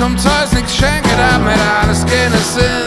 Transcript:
zum Zeus, nix schenken, damit alles gerne Sinn.